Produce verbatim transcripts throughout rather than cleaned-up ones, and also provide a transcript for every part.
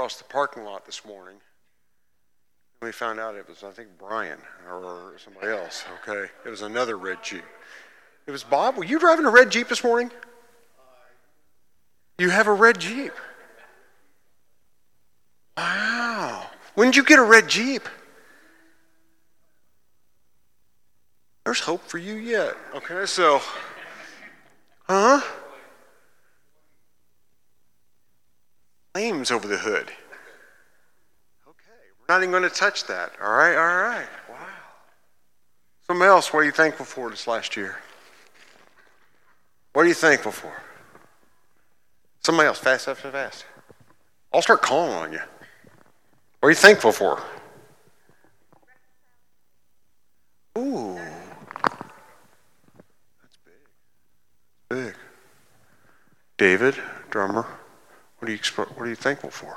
across the parking lot this morning. And we found out it was, I think, Brian or somebody else, okay? It was another red Jeep. It was Bob. Were you driving a red Jeep this morning? You have a red Jeep. Wow. When did you get a red Jeep? There's hope for you yet. Okay, so, huh? Flames over the hood. Okay, we're not even going to touch that. All right, all right. Wow. Something else, what are you thankful for this last year? What are you thankful for? Somebody else, fast, fast, fast. I'll start calling on you. What are you thankful for? Ooh. That's big. Big. David, drummer, what are you what are you thankful for?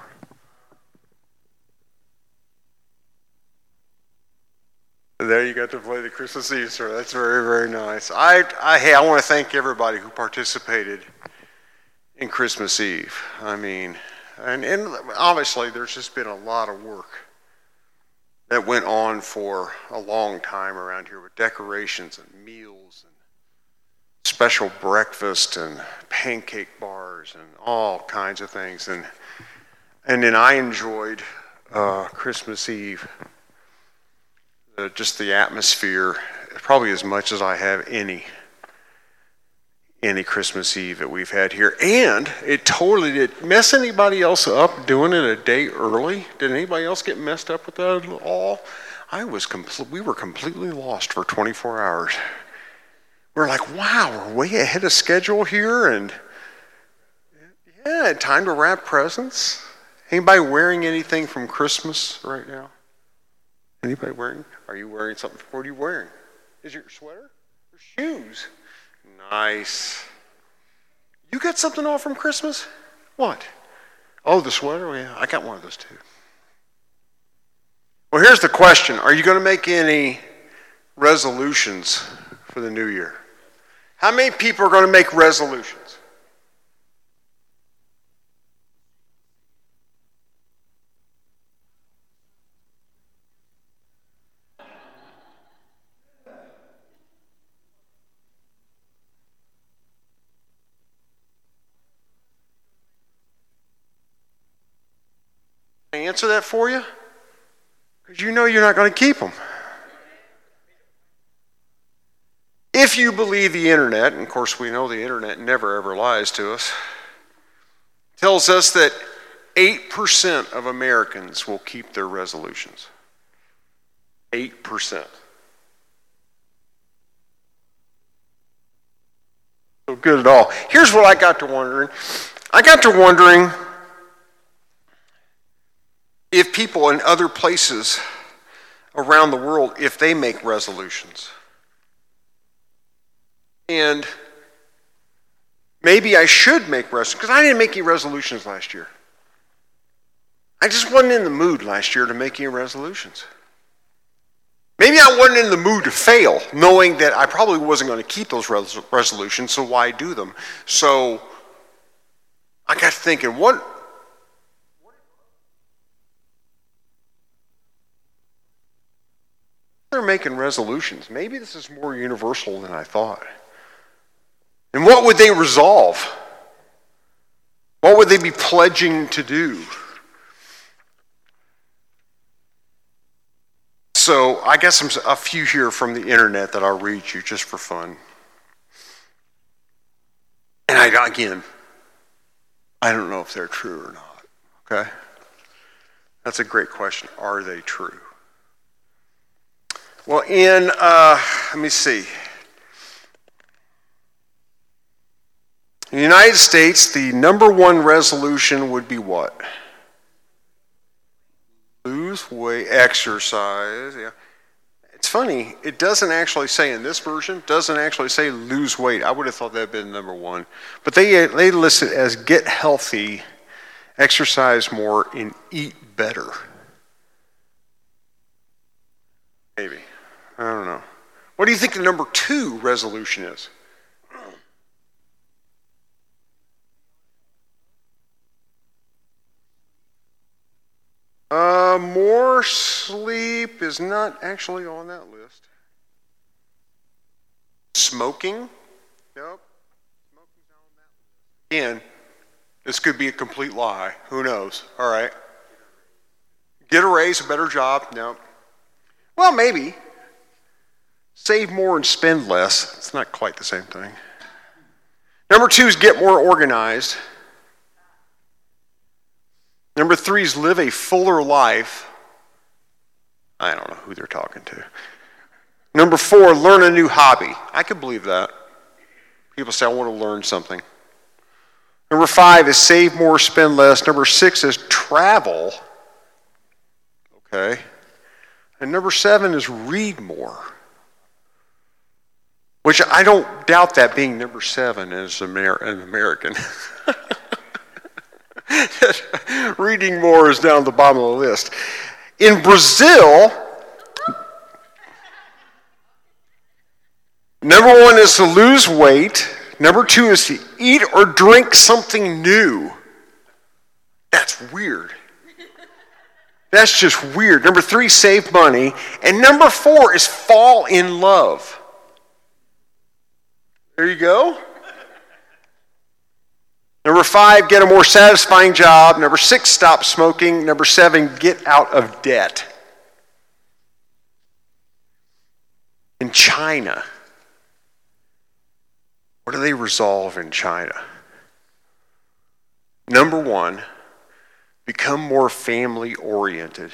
There you got to play the Christmas Eve story. That's very, very nice. I, I hey, I want to thank everybody who participated in Christmas Eve. I mean, and, and obviously there's just been a lot of work that went on for a long time around here with decorations and meals and special breakfast and pancake bars and all kinds of things. And and then I enjoyed uh, Christmas Eve, uh, just the atmosphere, probably as much as I have any any Christmas Eve that we've had here. And it totally did mess anybody else up doing it a day early. Did anybody else get messed up with that at all? I was complete. We were completely lost for twenty-four hours. We're like, wow, we're way ahead of schedule here, and yeah, time to wrap presents. Anybody wearing anything from Christmas right now? Anybody wearing? Are you wearing something? What are you wearing? Is it your sweater or shoes? Nice. You got something off from Christmas? What? Oh, the sweater? Oh, yeah, I got one of those too. Well, here's the question. Are you going to make any resolutions for the new year? How many people are going to make resolutions? Can I answer that for you? Because you know you're not going to keep them. If you believe the internet, and of course we know the internet never ever lies to us, tells us that eight percent of Americans will keep their resolutions. eight percent. So good at all. Here's what I got to wondering. I got to wondering if people in other places around the world, if they make resolutions. And maybe I should make resolutions, because I didn't make any resolutions last year. I just wasn't in the mood last year to make any resolutions. Maybe I wasn't in the mood to fail, knowing that I probably wasn't going to keep those res- resolutions, so why do them? So I got thinking, what? They're making resolutions. Maybe this is more universal than I thought. And what would they resolve? What would they be pledging to do? So I got some a few here from the internet that I'll read you just for fun. And I again, I don't know if they're true or not. Okay? That's a great question. Are they true? Well, in uh, let me see. In the United States, the number one resolution would be what? Lose weight, exercise. Yeah. It's funny, it doesn't actually say in this version, doesn't actually say lose weight. I would have thought that had been number one. But they, they list it as get healthy, exercise more, and eat better. Maybe. I don't know. What do you think the number two resolution is? more sleep is not actually on that list. Smoking? Nope. Smoking's not on that list. Again, this could be a complete lie. Who knows? All right. Get a raise, a better job? Nope. Well, maybe. Save more and spend less. It's not quite the same thing. Number two is get more organized. Number three is live a fuller life. I don't know who they're talking to. Number four, learn a new hobby. I could believe that. People say, I want to learn something. Number five is save more, spend less. Number six is travel. Okay. And number seven is read more. Which I don't doubt that being number seven as Amer- an American. Reading more is down at the bottom of the list. In Brazil, number one is to lose weight. Number two is to eat or drink something new. That's weird. That's just weird. Number three, save money. And number four is fall in love. There you go. Number five, get a more satisfying job. Number six, stop smoking. Number seven, get out of debt. In China, what do they resolve in China? Number one, become more family oriented.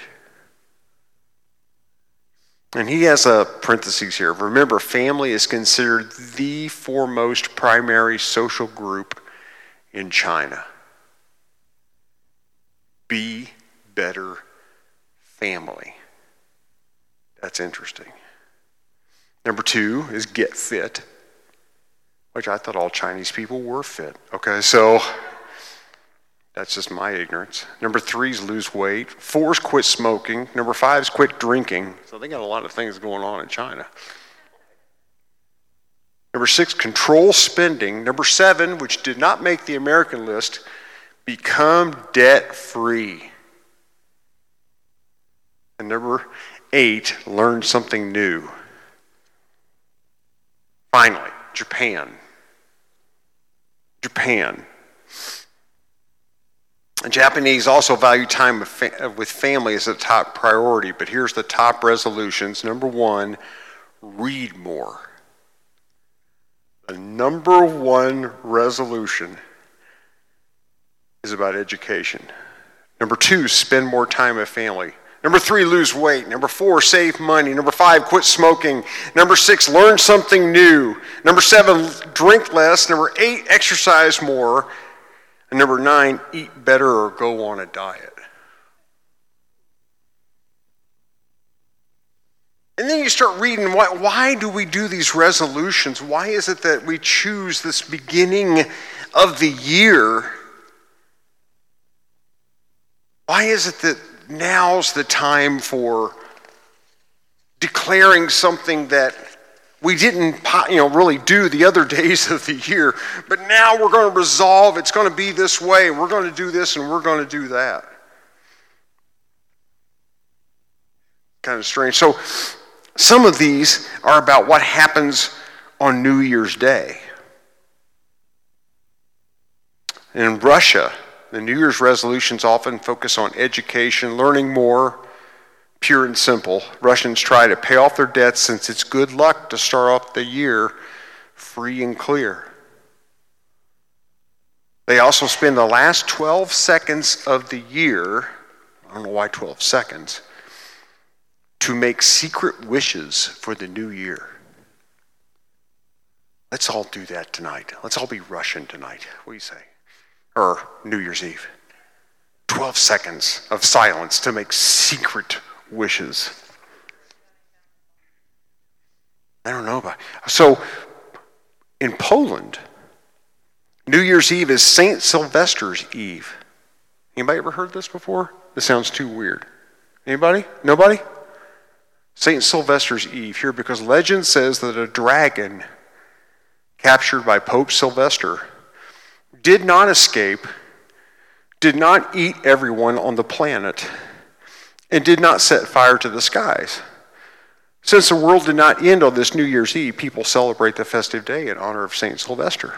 And he has a parentheses here. Remember, family is considered the foremost primary social group in China. Be better family. That's interesting. Number two is get fit, which I thought all Chinese people were fit. Okay, so that's just my ignorance. Number three is lose weight. Four is quit smoking. Number five is quit drinking. So they got a lot of things going on in China. Number six, control spending. Number seven, which did not make the American list, become debt-free. And number eight, learn something new. Finally, Japan. Japan. The Japanese also value time with, fa- with family as a top priority, but here's the top resolutions. Number one, read more. The number one resolution is about education. Number two, spend more time with family. Number three, lose weight. Number four, save money. Number five, quit smoking. Number six, learn something new. Number seven, drink less. Number eight, exercise more. And number nine, eat better or go on a diet. And then you start reading, why, why do we do these resolutions? Why is it that we choose this beginning of the year? Why is it that now's the time for declaring something that we didn't you know, really do the other days of the year, but now we're going to resolve it's going to be this way, we're going to do this and we're going to do that? Kind of strange. So some of these are about what happens on New Year's Day. In Russia, the New Year's resolutions often focus on education, learning more, pure and simple. Russians try to pay off their debts since it's good luck to start off the year free and clear. They also spend the last twelve seconds of the year, I don't know why twelve seconds, to make secret wishes for the new year. Let's all do that tonight. Let's all be Russian tonight. What do you say? Or New Year's Eve. twelve seconds of silence to make secret wishes. I don't know about it. So in Poland, New Year's Eve is Saint Sylvester's Eve. Anybody ever heard this before? This sounds too weird. Anybody? Nobody? Saint Sylvester's Eve here because legend says that a dragon captured by Pope Sylvester did not escape, did not eat everyone on the planet, and did not set fire to the skies. Since the world did not end on this New Year's Eve, people celebrate the festive day in honor of Saint Sylvester.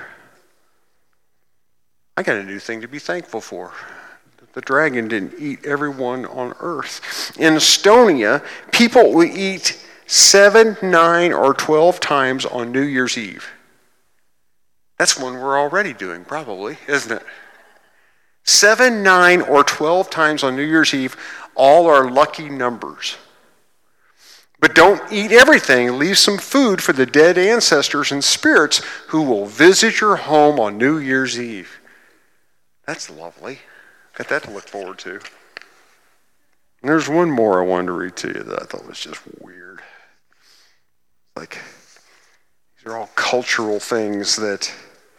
I got a new thing to be thankful for. The dragon didn't eat everyone on earth. In Estonia, people will eat seven, nine, or twelve times on New Year's Eve. That's one we're already doing, probably, isn't it? Seven, nine, or twelve times on New Year's Eve, all are lucky numbers. But don't eat everything. Leave some food for the dead ancestors and spirits who will visit your home on New Year's Eve. That's lovely. Got that to look forward to. And there's one more I wanted to read to you that I thought was just weird. Like, these are all cultural things that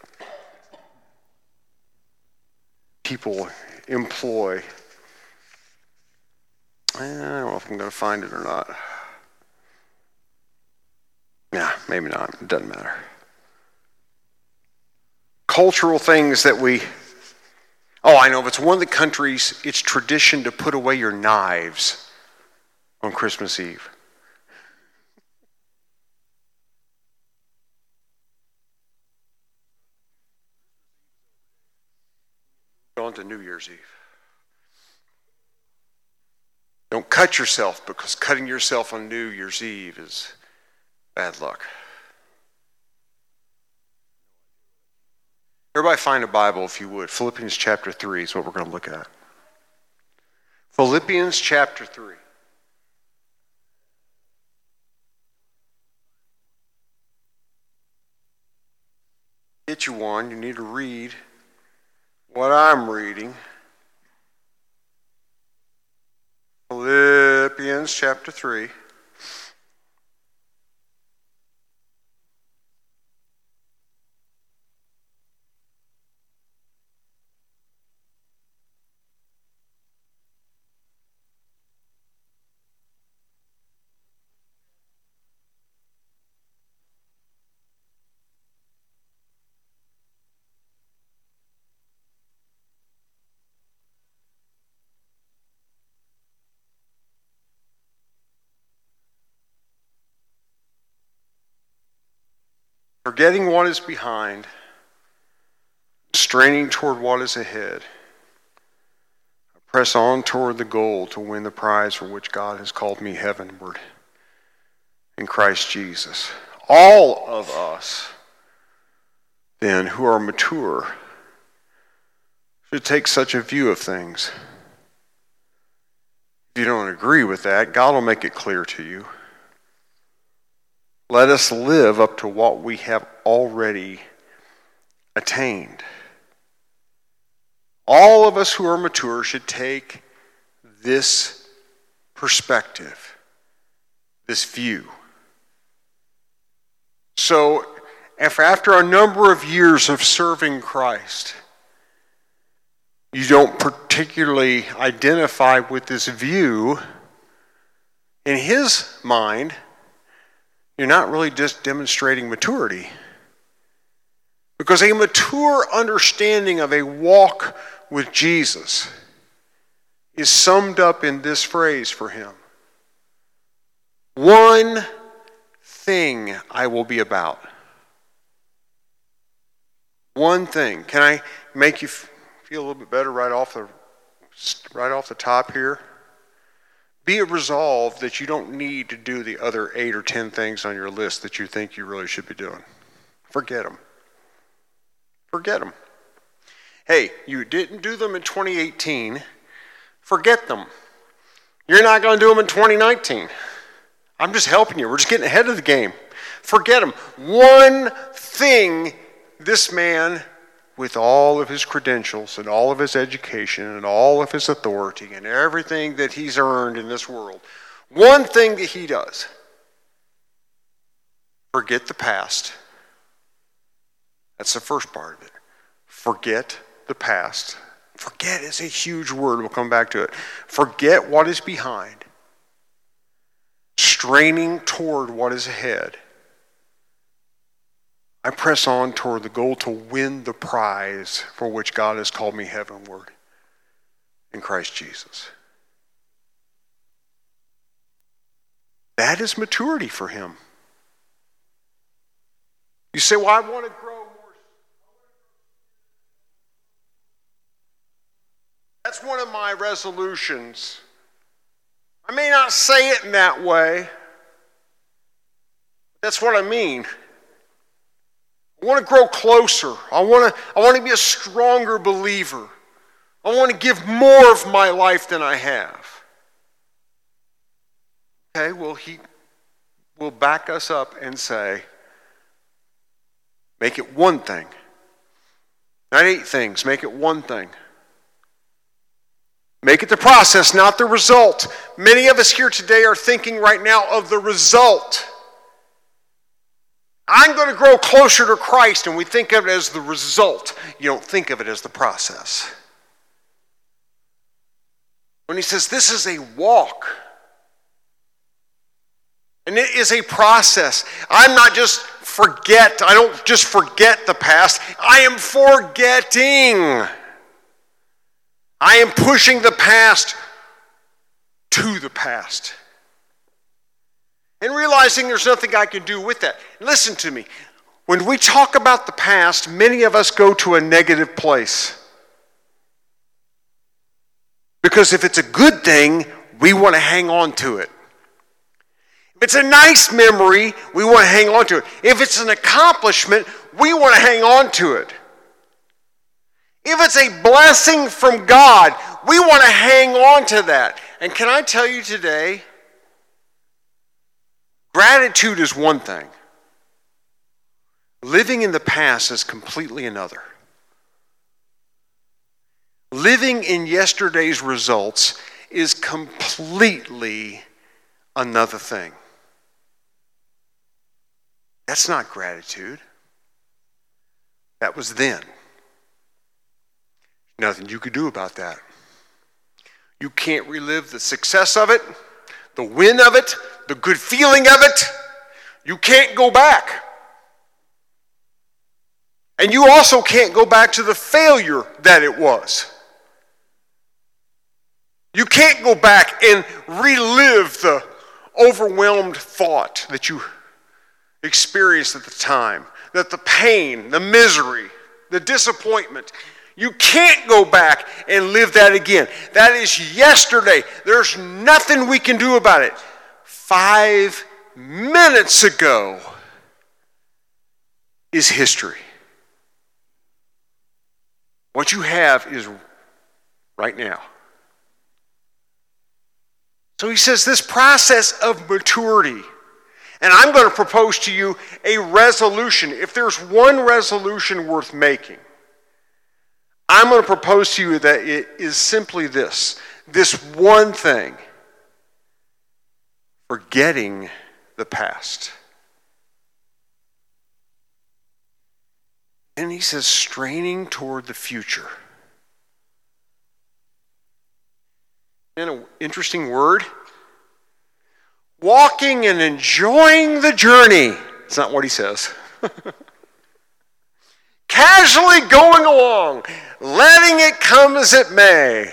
people employ. I don't know if I'm going to find it or not. Yeah, maybe not. It doesn't matter. Cultural things that we... Oh, I know. If it's one of the countries, it's tradition to put away your knives on Christmas Eve. On to New Year's Eve. Don't cut yourself, because cutting yourself on New Year's Eve is bad luck. Everybody find a Bible, if you would. Philippians chapter three is what we're going to look at. Philippians chapter three. Get you one. You need to read what I'm reading. Philippians chapter three. Forgetting what is behind, straining toward what is ahead, I press on toward the goal to win the prize for which God has called me heavenward in Christ Jesus. All of us, then, who are mature, should take such a view of things. If you don't agree with that, God will make it clear to you. Let us live up to what we have already attained. All of us who are mature should take this perspective, this view. So, if after a number of years of serving Christ, you don't particularly identify with this view, in his mind, you're not really just demonstrating maturity. Because a mature understanding of a walk with Jesus is summed up in this phrase for him. One thing I will be about. One thing. Can I make you feel a little bit better right off the right off the top here? Be it resolved that you don't need to do the other eight or ten things on your list that you think you really should be doing. Forget them. Forget them. Hey, you didn't do them in twenty eighteen. Forget them. You're not going to do them in twenty nineteen. I'm just helping you. We're just getting ahead of the game. Forget them. One thing this man, with all of his credentials and all of his education and all of his authority and everything that he's earned in this world, one thing that he does, forget the past. That's the first part of it. Forget the past. Forget is a huge word. We'll come back to it. Forget what is behind. Straining toward what is ahead. I press on toward the goal to win the prize for which God has called me heavenward in Christ Jesus. That is maturity for him. You say, well, I want to grow more. That's one of my resolutions. I may not say it in that way. That's what I mean. I want to grow closer. I want to, I want to be a stronger believer. I want to give more of my life than I have. Okay, well, he will back us up and say, make it one thing. Not eight things, make it one thing. Make it the process, not the result. Many of us here today are thinking right now of the result. I'm going to grow closer to Christ, and we think of it as the result. You don't think of it as the process. When he says this is a walk, and it is a process. I'm not just forget. I don't just forget the past. I am forgetting. I am pushing the past to the past. And realizing there's nothing I can do with that. Listen to me. When we talk about the past, many of us go to a negative place. Because if it's a good thing, we want to hang on to it. If it's a nice memory, we want to hang on to it. If it's an accomplishment, we want to hang on to it. If it's a blessing from God, we want to hang on to that. And can I tell you today, gratitude is one thing. Living in the past is completely another. Living in yesterday's results is completely another thing. That's not gratitude. That was then. Nothing you could do about that. You can't relive the success of it, the win of it, the good feeling of it. You can't go back. And you also can't go back to the failure that it was. You can't go back and relive the overwhelmed thought that you experienced at the time, that the pain, the misery, the disappointment. You can't go back and live that again. That is yesterday. There's nothing we can do about it. Five minutes ago is history. What you have is right now. So he says this process of maturity, and I'm going to propose to you a resolution. If there's one resolution worth making, I'm going to propose to you that it is simply this. This one thing. Forgetting the past. And he says straining toward the future. And an interesting word. Walking and enjoying the journey. It's not what he says. Casually going along, letting it come as it may.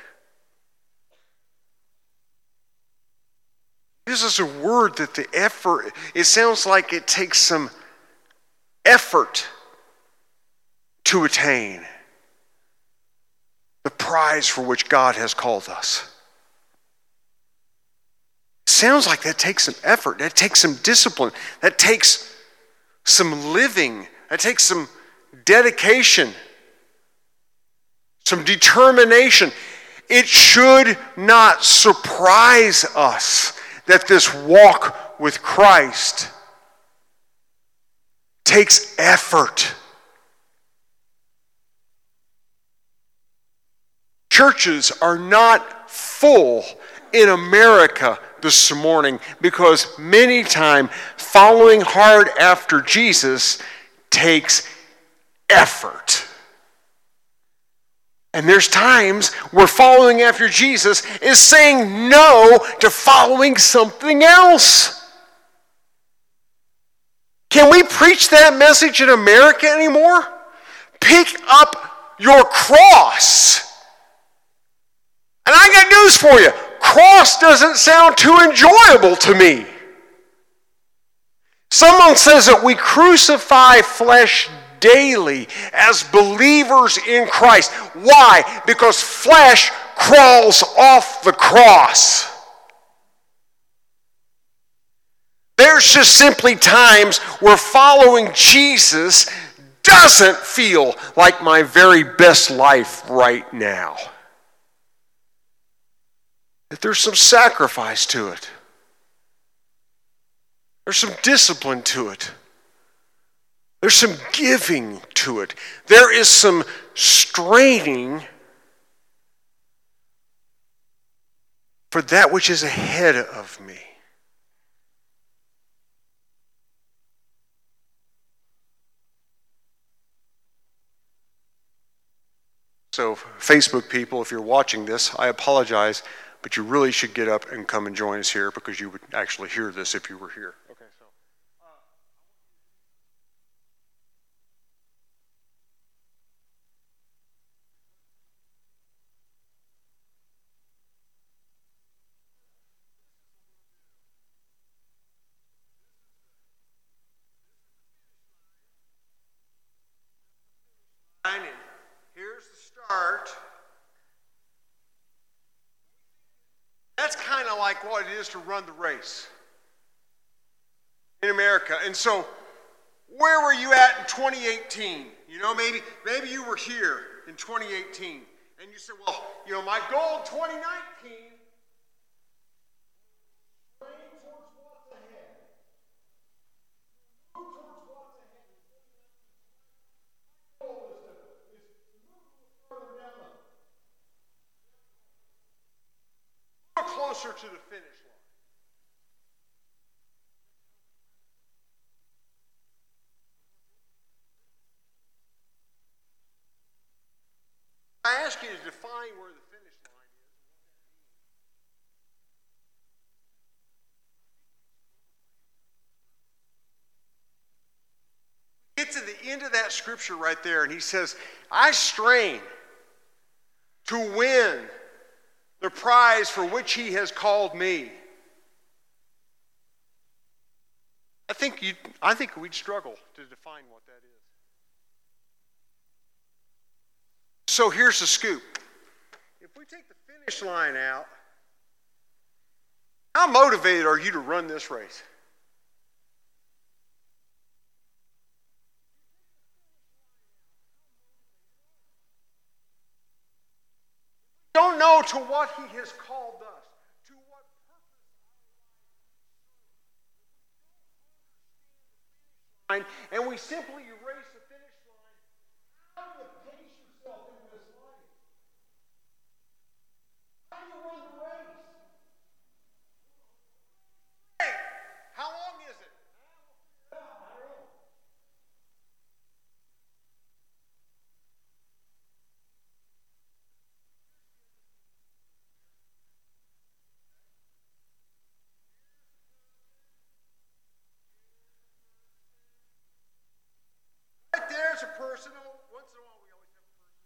This is a word that the effort, it sounds like it takes some effort to attain the prize for which God has called us. It sounds like that takes some effort, that takes some discipline, that takes some living, that takes some dedication, some determination. It should not surprise us that this walk with Christ takes effort. Churches are not full in America this morning because many times following hard after Jesus takes effort. And there's times where following after Jesus is saying no to following something else. Can we preach that message in America anymore? Pick up your cross. And I got news for you. Cross doesn't sound too enjoyable to me. Someone says that we crucify flesh daily as believers in Christ. Why? Because flesh crawls off the cross. There's just simply times where following Jesus doesn't feel like my very best life right now. That there's some sacrifice to it. There's some discipline to it. There's some giving to it. There is some straining for that which is ahead of me. So, Facebook people, if you're watching this, I apologize, but you really should get up and come and join us here because you would actually hear this if you were here. Okay, so. And here's the start. That's kind of like what it is to run the race in America. And so, where were you at in twenty eighteen? You know, maybe maybe you were here in twenty eighteen, and you said, "Well, you know, my goal in twenty nineteen." Closer to the finish line. I ask you to define where the finish line is. Get to the end of that scripture right there, and he says, I strain to win the prize for which he has called me. I think you I think we'd struggle to define what that is. So here's the scoop. If we take the finish line out, how motivated are you to run this race? Don't know to what he has called us, to what purpose, and we simply erase the finish line. How do you pace yourself in this life? How do you run the race? Hey, how long is it? I don't know. There's a person, once in a while we always have a person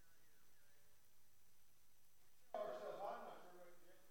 here. Tell ourselves, I'm not sure what it is.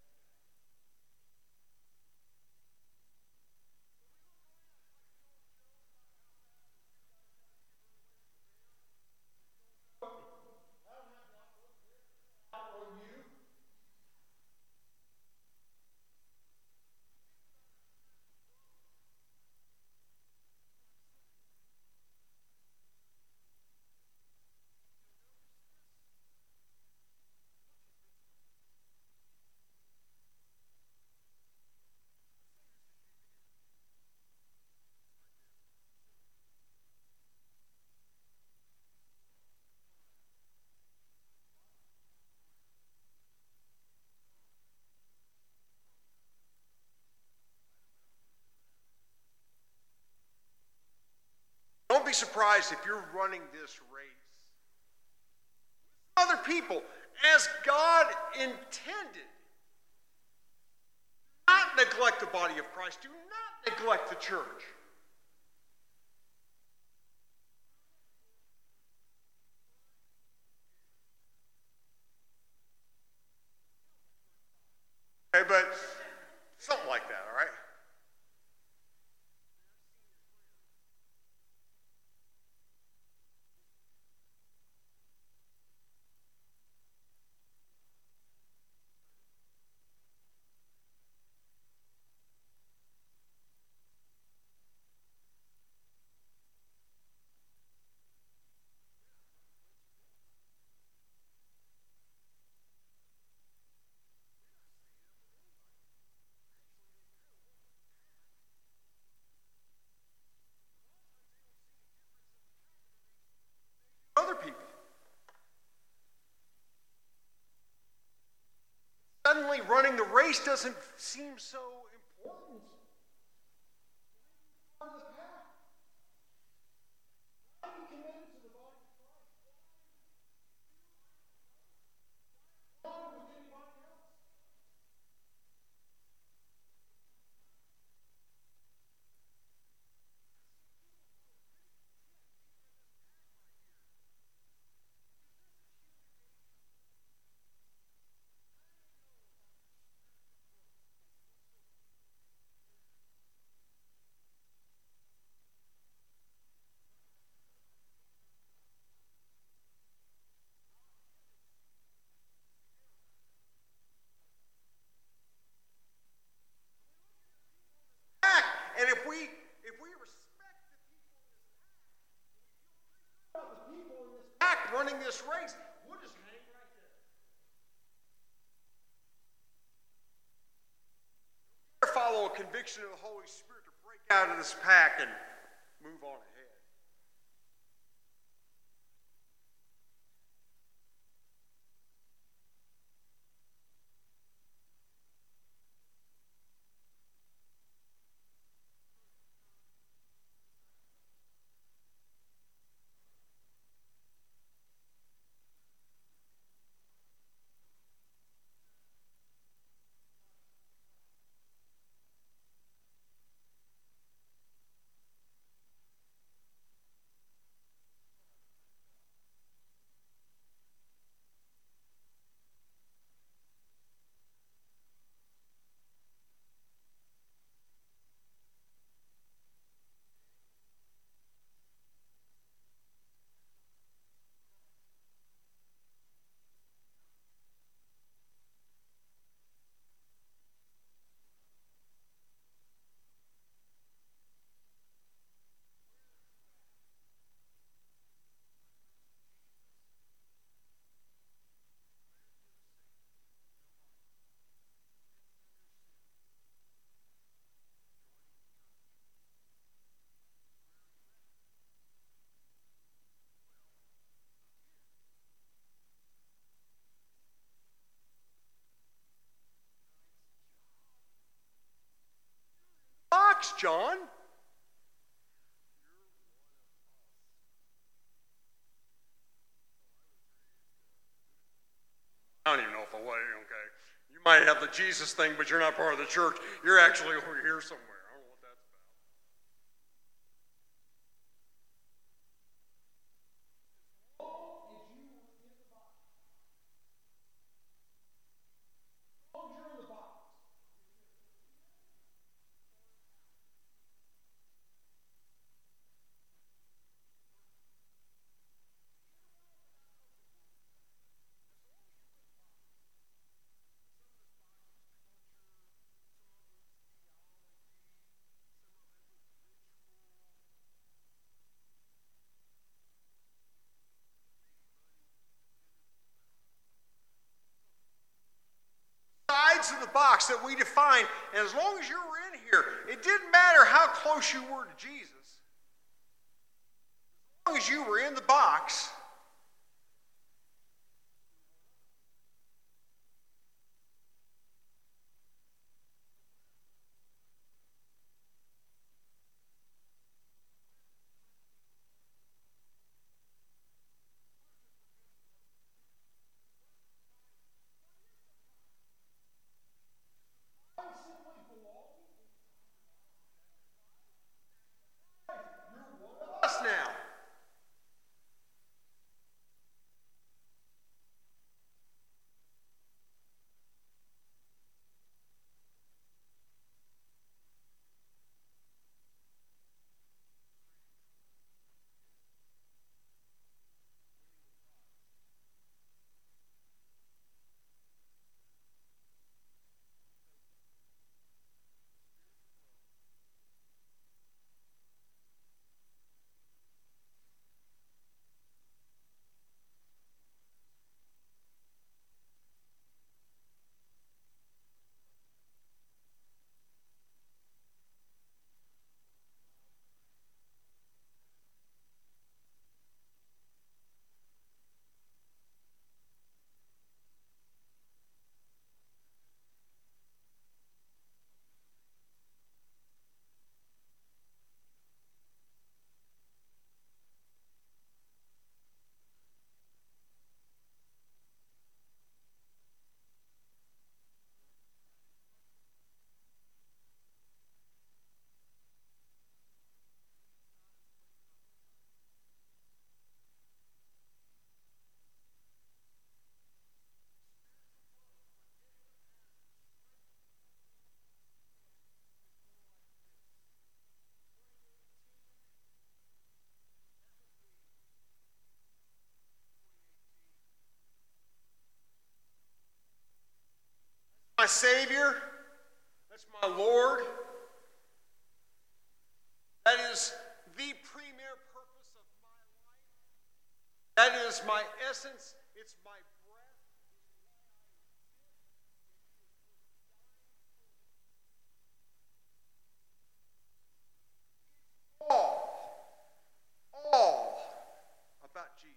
Don't be surprised if you're running this race. Other people, as God intended. Do not neglect the body of Christ. Do not neglect the church. Okay, but something like that, all right? suddenly running the race doesn't seem so important. And if we if we respect the people in this pack running this race, we'll just hang right there. Follow a conviction of the Holy Spirit to break out of this pack and move on ahead. Box, John. I don't even know if I was, okay. You might have the Jesus thing, but you're not part of the church. You're actually over here somewhere. I don't know what that's about. Sides of the box that we define, and as long as you were in here, it didn't matter how close you were to Jesus. As long as you were in the box, us now. my Savior. That's my Lord. That is the premier purpose of my life. That is my essence. It's my breath. All, all about Jesus.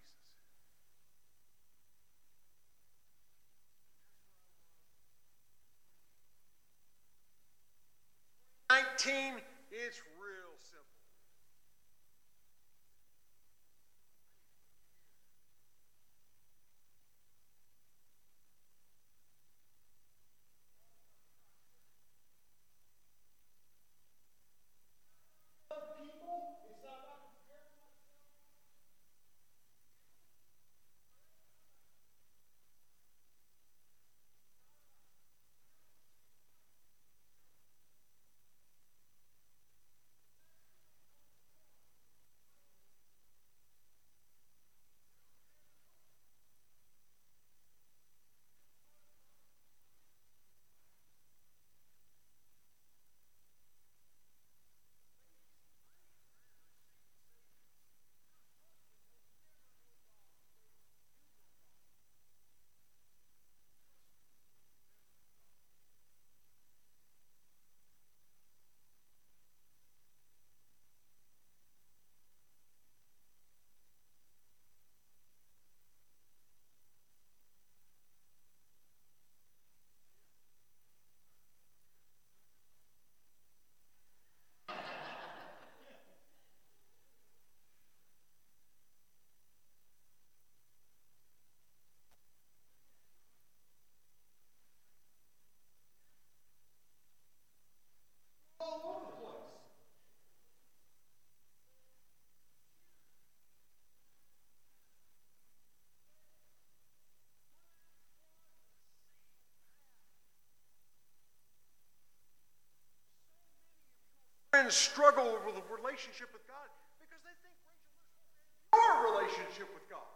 nineteen, it's real simple. People, it's not about comparing myself. All over the place. Friends struggle with a relationship with God because they think your relationship with God.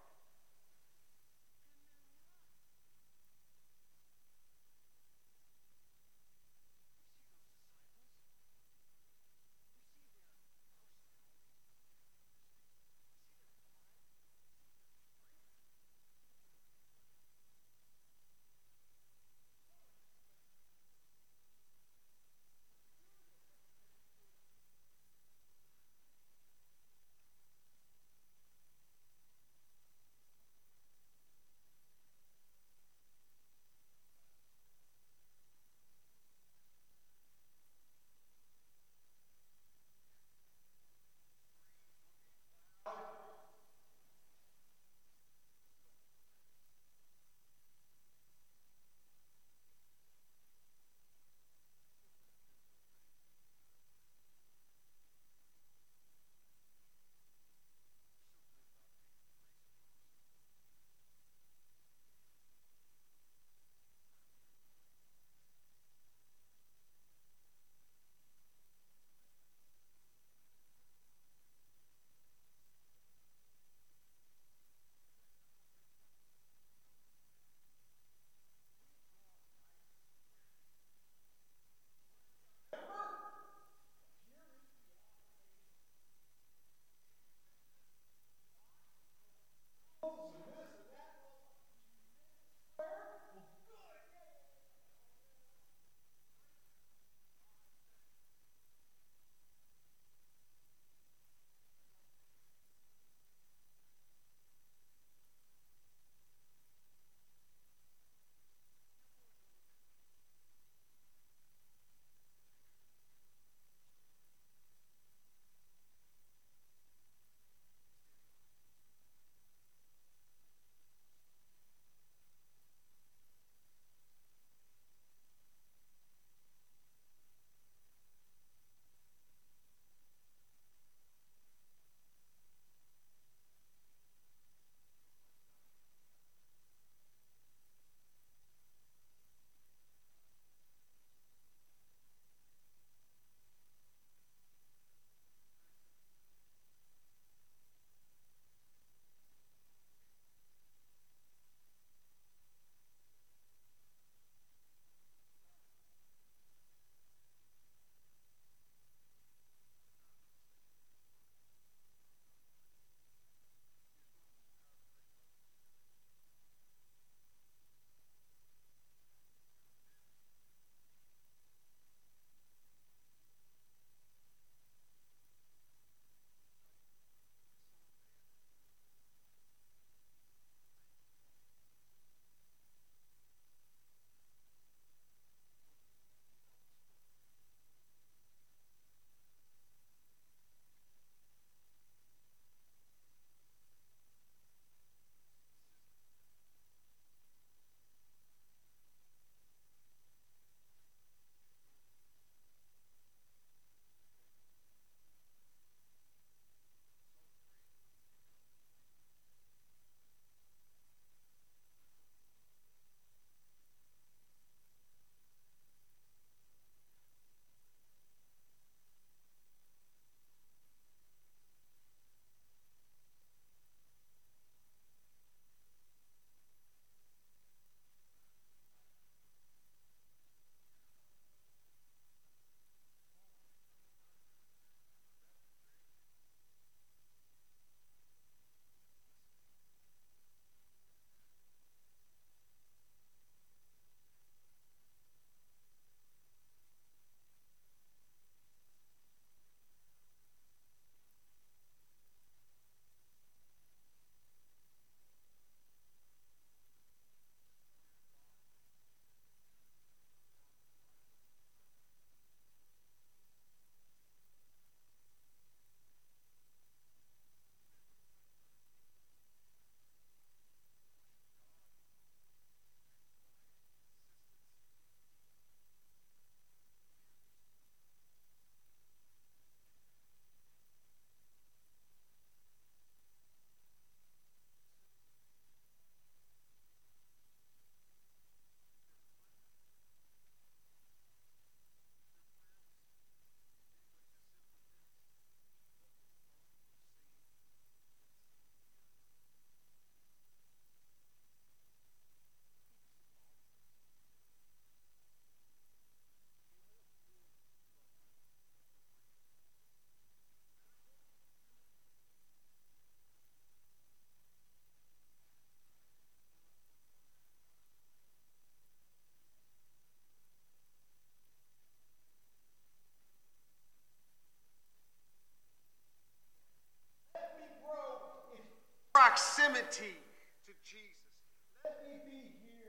identity to Jesus. Let me be here.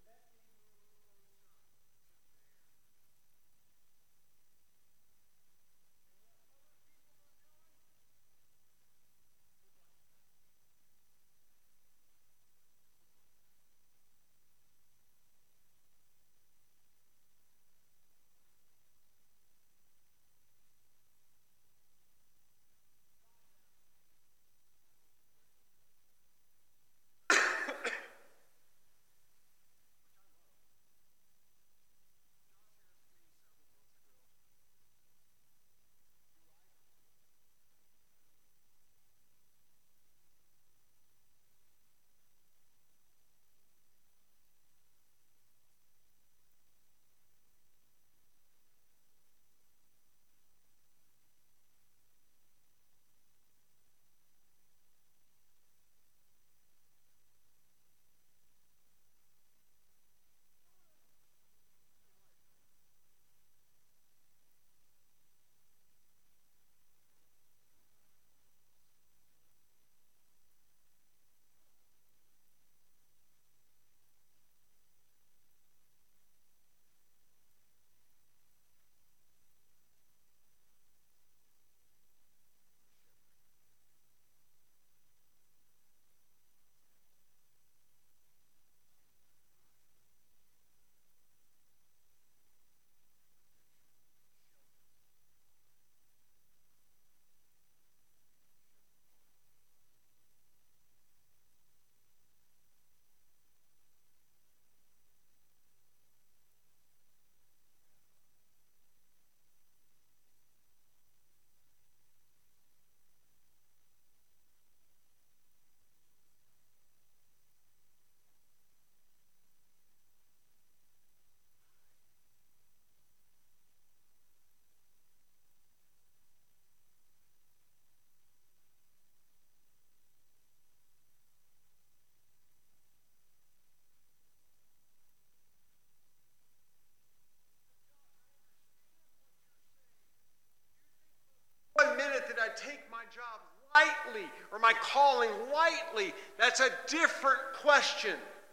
One minute that I take my job lightly or my calling lightly, that's a different question.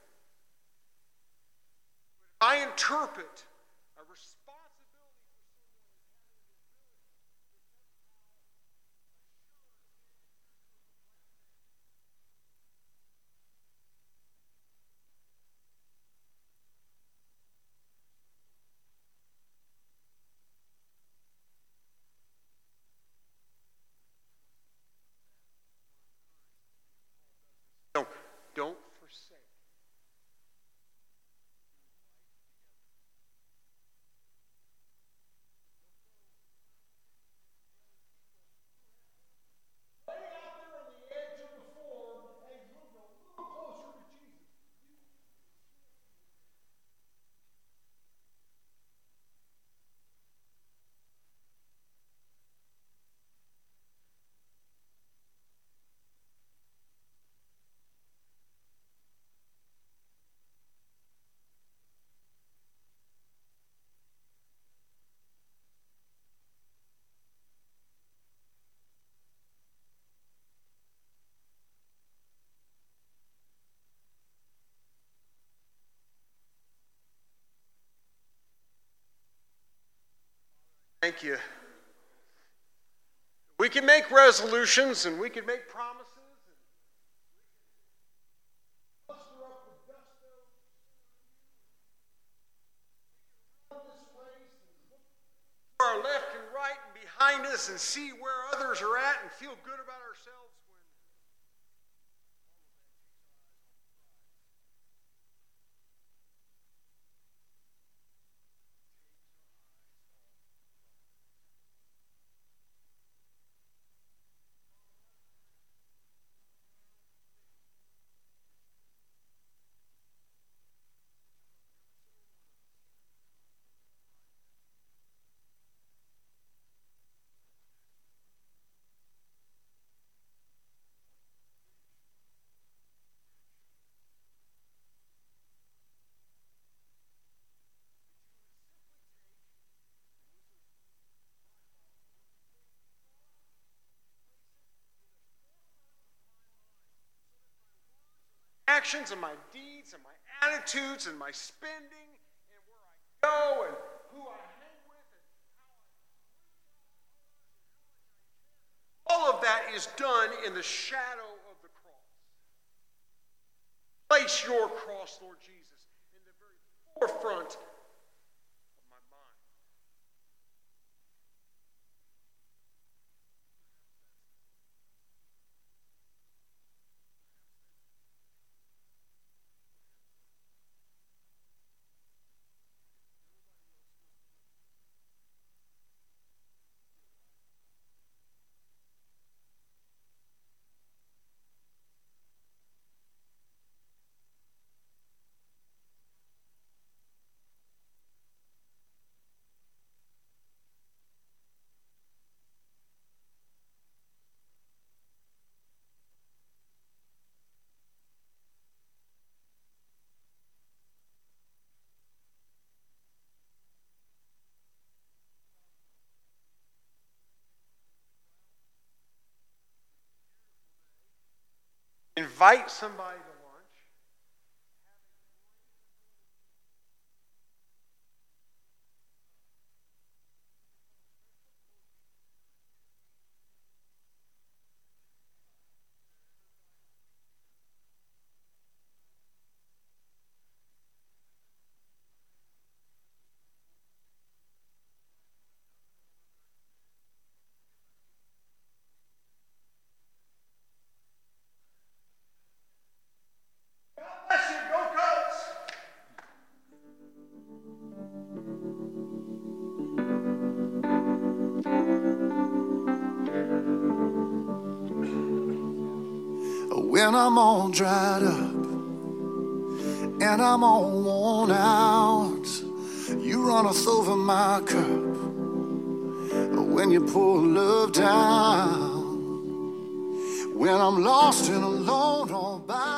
If I interpret a responsibility for someone, don't, don't forsake. Thank you. We can make resolutions and we can make promises. And muster up the gusto to run this race and look to our left and right and behind us and see where others are at and feel good about ourselves. actions and my deeds and my attitudes and my spending and where I go and who I hang with and how I all of that is done in the shadow of the cross. Place your cross, Lord Jesus, in the very forefront of my mind. Invite somebody to lunch. God bless you. Go Cubs. When I'm all dried up and I'm all worn out, you runneth over my cup when you pour love down. When I'm lost and alone all by